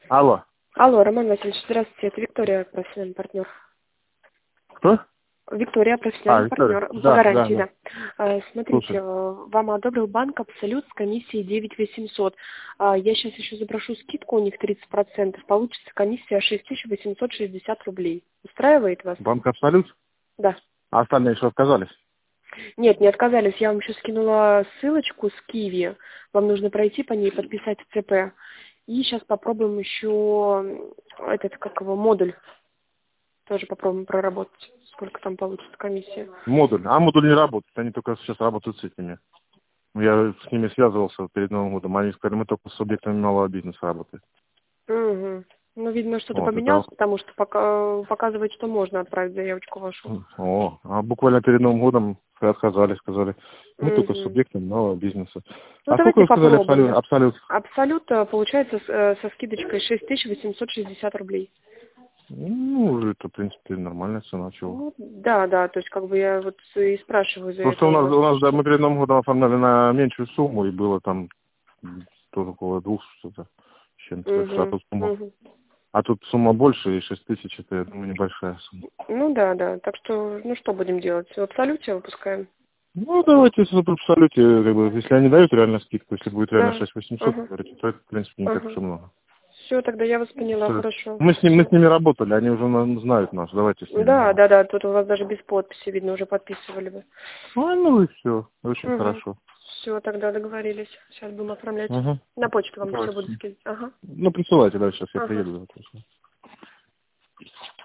Алло. Алло, Роман Васильевич, здравствуйте, это Виктория, профессиональный партнер. Кто? Виктория, профессиональный Виктория. партнер по Да, гарантии, да. да. Смотрите, Слушай. вам одобрил банк Абсолют с комиссией 9800. Я сейчас еще запрошу скидку, у них 30%. Получится комиссия 6860 рублей. Устраивает вас? Банк Абсолют? Да. А остальные еще отказались? Нет, не отказались. Я вам еще скинула ссылочку с Киви. Вам нужно пройти по ней, подписать ЦП. И сейчас попробуем еще этот, как его, модуль. Тоже попробуем проработать. Сколько там получится комиссия. Модуль. А модуль не работает. Они только сейчас работают с этими. Я с ними связывался перед Новым годом. Они сказали, мы только с субъектами малого бизнеса работаем. Угу. Ну, видно, что-то Вот, поменялось, потому что показывает, что можно отправить заявочку вашу. А буквально перед Новым годом отказались, сказали, мы только с Угу. субъектами малого бизнеса. Ну, А сколько давайте вы сказали попробуем. Абсолют? Абсолют получается со скидочкой 6860 рублей. Ну, это, в принципе, нормальная цена, чего. Ну, да, то есть как бы я вот и спрашиваю за Просто это у у вас. нас, да, мы перед Новым годом оформляли на меньшую сумму, и было там тоже около 2 что-то с чем-то. Угу. А тут сумма больше, и 6000 это, я думаю, небольшая сумма. Ну да. Так что, ну что будем делать? В Абсолюте выпускаем? Ну, давайте в абсолюте, как бы, если они дают реально скидку, если будет реально Да. 6800, говорите, то это, в принципе, не так уж и много. Все, тогда я вас поняла, Всё. хорошо. Мы с ними работали, они уже знают нас, давайте с ними. Да, тут у вас даже без подписи, видно, уже подписывали бы. Ну и все, очень хорошо. Все, тогда договорились. Сейчас будем оформлять. Угу. На почту вам все Давайте. буду скидывать. Ага. Ну, присылайте, да, сейчас я Ага. приеду.